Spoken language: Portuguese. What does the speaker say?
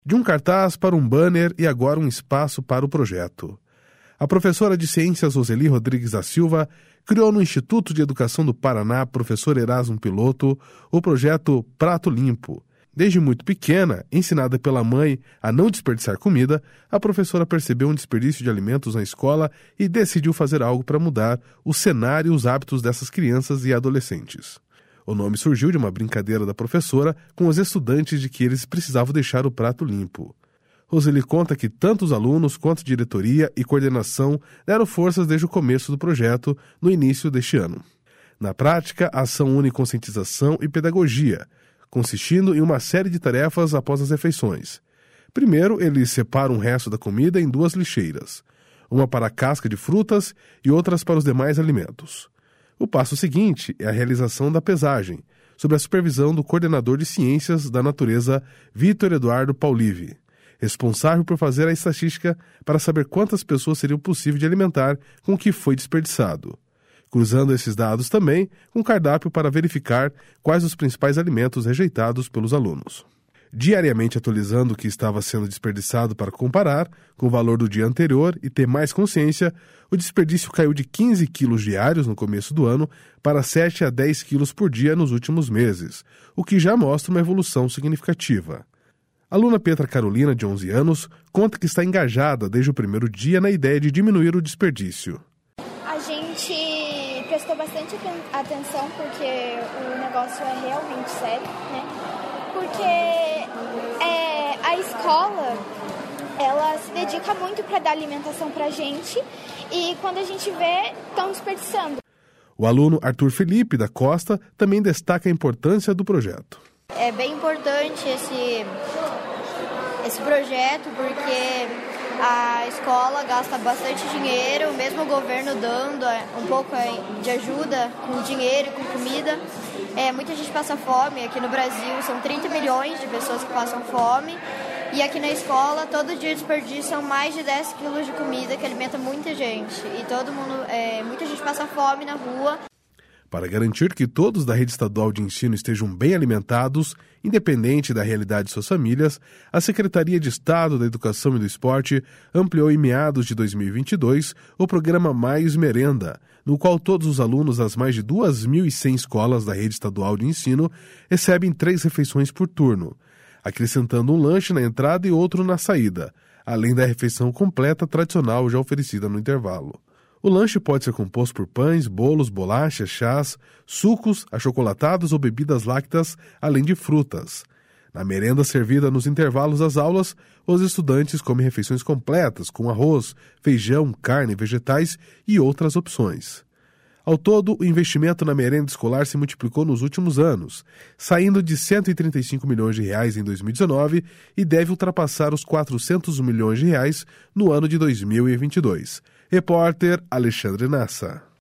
De um cartaz para um banner e agora um espaço para o projeto. A professora de Ciências Roseli Rodrigues da Silva criou no Instituto de Educação do Paraná, professor Erasmo Piloto, o projeto Prato Limpo. Desde muito pequena, ensinada pela mãe a não desperdiçar comida, a professora percebeu um desperdício de alimentos na escola e decidiu fazer algo para mudar o cenário e os hábitos dessas crianças e adolescentes. O nome surgiu de uma brincadeira da professora com os estudantes de que eles precisavam deixar o prato limpo. Roseli conta que tanto os alunos quanto diretoria e coordenação deram forças desde o começo do projeto, no início deste ano. Na prática, a ação une conscientização e pedagogia, consistindo em uma série de tarefas após as refeições. Primeiro, eles separam o resto da comida em 2 lixeiras, uma para a casca de frutas e outras para os demais alimentos. O passo seguinte é a realização da pesagem, sob a supervisão do coordenador de Ciências da Natureza, Vitor Eduardo Paulive, responsável por fazer a estatística para saber quantas pessoas seriam possível de alimentar com o que foi desperdiçado. Cruzando esses dados também com um cardápio para verificar quais os principais alimentos rejeitados pelos alunos. Diariamente atualizando o que estava sendo desperdiçado para comparar com o valor do dia anterior e ter mais consciência, o desperdício caiu de 15 quilos diários no começo do ano para 7 a 10 quilos por dia nos últimos meses, o que já mostra uma evolução significativa. A aluna Petra Carolina, de 11 anos, conta que está engajada desde o primeiro dia na ideia de diminuir o desperdício. A gente prestou bastante atenção porque o negócio é realmente sério, né? Porque a escola, ela se dedica muito para dar alimentação para a gente e quando a gente vê, estão desperdiçando. O aluno Arthur Felipe da Costa também destaca a importância do projeto. É bem importante esse projeto porque a escola gasta bastante dinheiro, mesmo o governo dando um pouco de ajuda com dinheiro e com comida. Muita gente passa fome, aqui no Brasil são 30 milhões de pessoas que passam fome e aqui na escola todo dia desperdiçam mais de 10 quilos de comida que alimenta muita gente e muita gente passa fome na rua. Para garantir que todos da rede estadual de ensino estejam bem alimentados, independente da realidade de suas famílias, a Secretaria de Estado da Educação e do Esporte ampliou em meados de 2022 o programa Mais Merenda, no qual todos os alunos das mais de 2.100 escolas da rede estadual de ensino recebem 3 refeições por turno, acrescentando um lanche na entrada e outro na saída, além da refeição completa tradicional já oferecida no intervalo. O lanche pode ser composto por pães, bolos, bolachas, chás, sucos, achocolatados ou bebidas lácteas, além de frutas. Na merenda servida nos intervalos das aulas, os estudantes comem refeições completas com arroz, feijão, carne, vegetais e outras opções. Ao todo, o investimento na merenda escolar se multiplicou nos últimos anos, saindo de R$ 135 milhões em 2019 e deve ultrapassar os R$ 400 milhões no ano de 2022. Repórter Alexandre Nassa.